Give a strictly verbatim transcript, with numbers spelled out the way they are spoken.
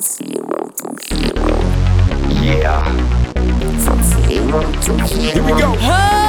zero to hero. Yeah. From zero to hero. Here we go.